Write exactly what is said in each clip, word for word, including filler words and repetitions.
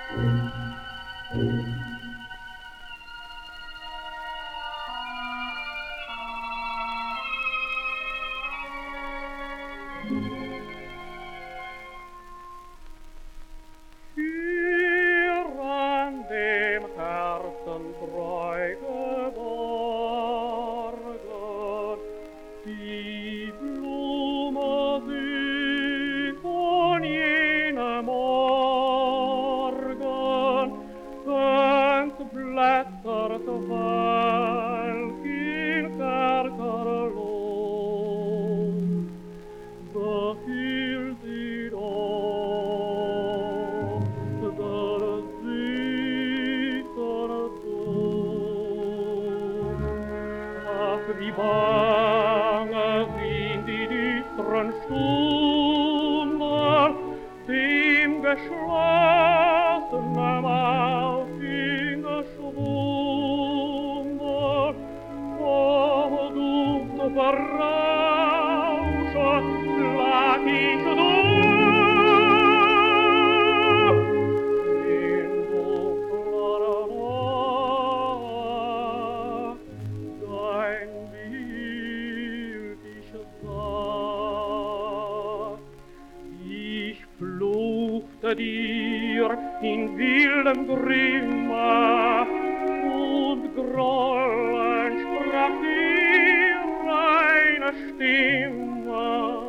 dir in wildem Grimma und grollend sprach die reine Stimme.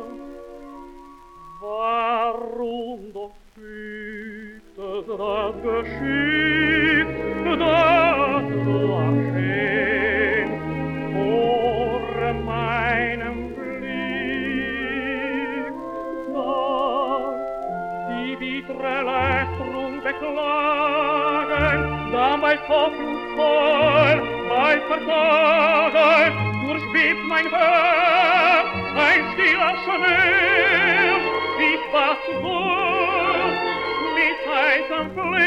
Warum doch fügte das Geschick, das du erschien vor meinem Blick? Die bittere Lästerung beklagen, da mein Hoffnung voll, mein Versagen, durchbebt mein Herz, ein stiller Schmerz. Ich war zu gut, mit heißem Fleisch,